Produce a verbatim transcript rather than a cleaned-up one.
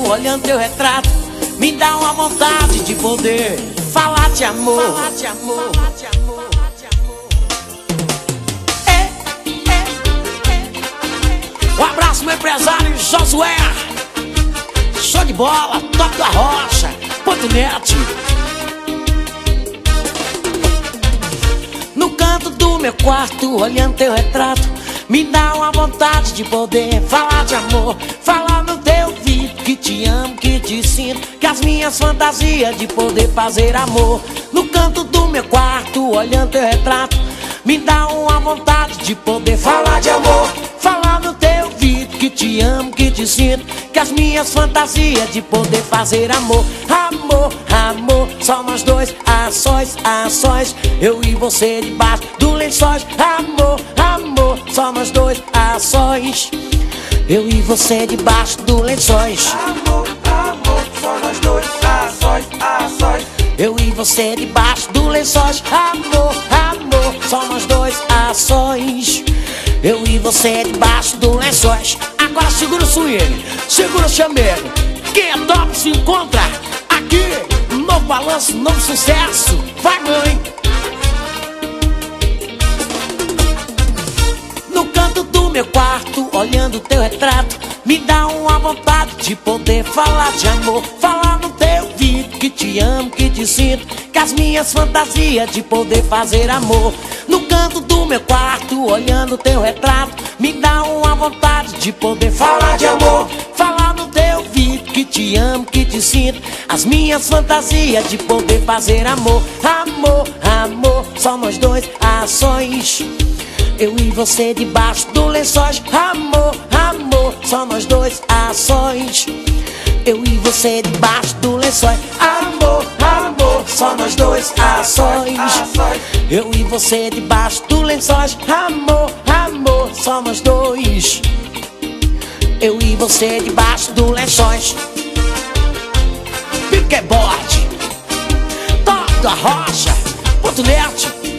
olhando teu retrato, me dá uma vontade de poder falar de amor, falar de amor, falar de amor, falar de amor. É, é, é. Um abraço meu empresário Josué, show de bola, top da rocha, ponto net. No canto do meu quarto, olhando teu retrato, me dá uma vontade de poder falar de amor, falar no teu ouvido que te amo, que te sinto, que as minhas fantasias de poder fazer amor. No canto do meu quarto, olhando teu retrato, me dá uma vontade de poder falar de amor, falar no teu ouvido que te amo, que te sinto, que as minhas fantasias de poder fazer amor. Amor, amor, só nós dois, a sós, a sós, eu e você debaixo do lençóis. Amor, amor, só nós dois, a sós, eu e você debaixo do lençóis. Amor, amor, só nós dois, a sós, a sós, eu e você debaixo do lençóis. Amor, amor, só nós dois, a sós, eu e você debaixo do lençóis. Agora segura o swing, segura o chamego. Quem é top se encontra aqui, novo balanço, novo sucesso. Vai, mãe! No canto do meu quarto, olhando teu retrato, me dá uma vontade de poder falar de amor, falar no teu ouvido que te amo, que te sinto, que as minhas fantasias de poder fazer amor. No canto do meu quarto, olhando teu retrato, me dá uma vontade de poder falar de amor, falar no teu ouvido que te amo, que te sinto, as minhas fantasias de poder fazer amor. Amor, amor, só nós dois, a sós, eu e você debaixo do lençóis. Amor, amor, só nós dois, a sós, eu e você debaixo do lençóis. Amor, amor, só nós dois, a sós, eu e você debaixo do lençóis. Amor, amor, só nós dois, eu e você debaixo do lençóis. Piqueboard, top da rocha, ponto net.